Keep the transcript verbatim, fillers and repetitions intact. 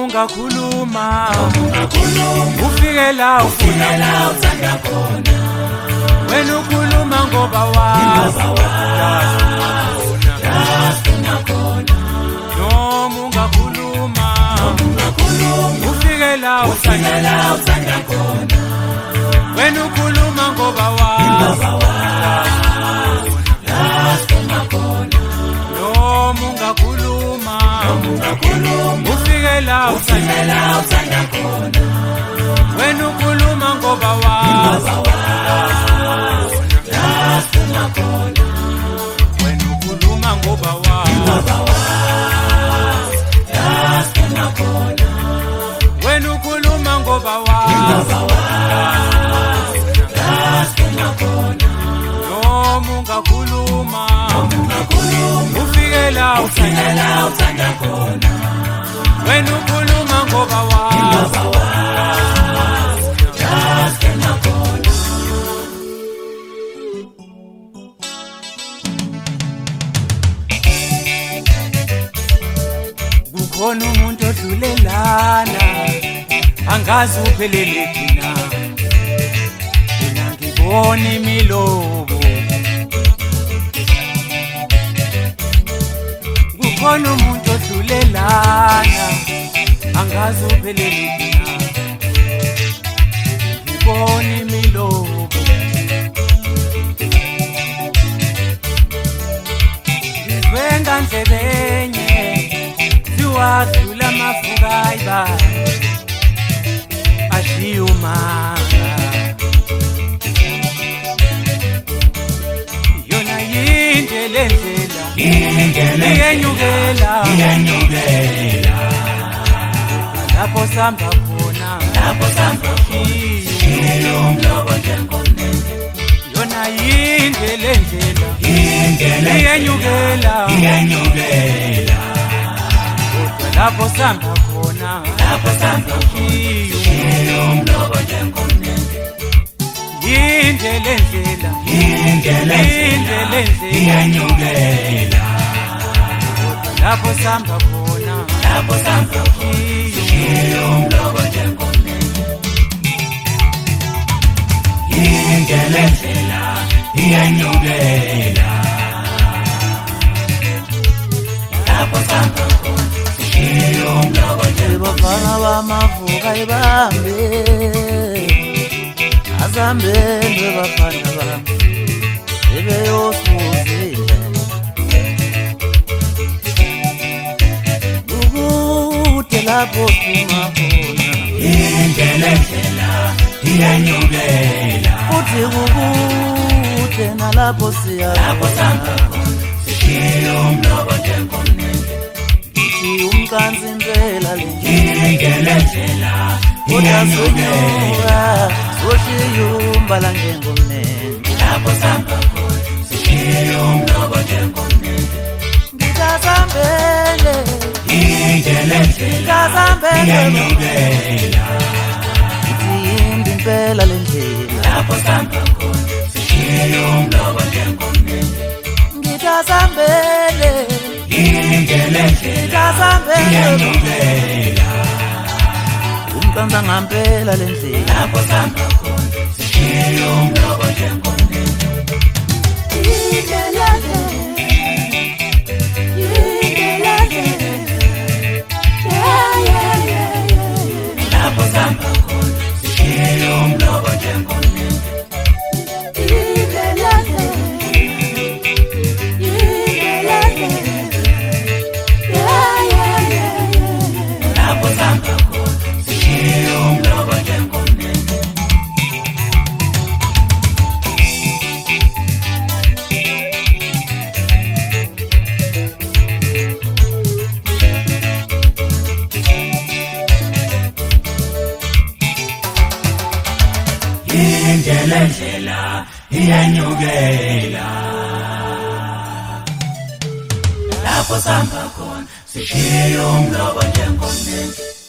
ungakhuluma ufike la ufuna la uthanda khona wena ukhuluma ngoba wazi ufuna khona noma ungakhuluma ufike la uthanda la uthanda khona wena ukhuluma ngoba wazi ufuna khona noma ungakhuluma ufike la uthanda khona wena ukhuluma ngoba wazi ufuna khona wena ukhuluma ngoba wazi ufuna khona wena ukhuluma ngoba wazi ufuna khona noma ungakhuluma ufike la uthanda khona wena ukhuluma ngoba wazi ufuna khona kukhona umuntu odlulelana angazi upheleleki na mina ngibona imilobo kukhona umuntu odlulelana angazi upheleleki na ngibona imilobo ngizwenga ndlebenye ziwadlula amafuka ayiba ashiyumanga yona yindlela endlela iyenyukela iyenyukela lapho samba khona lapho samba khona umlobo njengonene yona yindlela endlela indlela iyenyukela iyenyukela lapho samba khona lapho samba khona umlobo njengonene yindlela endlela indlela indlela iyenyukela lapho samba khona lapho samba khona umlobo njengonene yindlela endlela iyenyukela lapho samba khona umlobo njengonene bamavuka ibambe azambele bafana bami sebeyosuzile ukude lapho sima khona indlela endlela iyenyukela futhi kukude nalapho siya lapho samba khona sishiye umlobo njengonene ithi umkansi impela le indlela endlela iyenyukela soshiyumbala njengomnene lapho samba khona sishiye umlobo njengonene ngikazambele indlela endlela iyenyukela yimbi impela le ndlela lapho samba khona sishiye umlobo njengonene ngikazambele indlela endlela iyenyukela umqansa ngampela le ndlela lapho samba khona sishiye umlobo njengonene indlela indlela yeah yeah yeah lapho samba khona sishiye umlobo njengonene indlela indlela yeah yeah yeah lapho samba khona sishiye umlobo njengonene indlela endlela iyenyukela lapho samba khona sishiye umlobo njengonene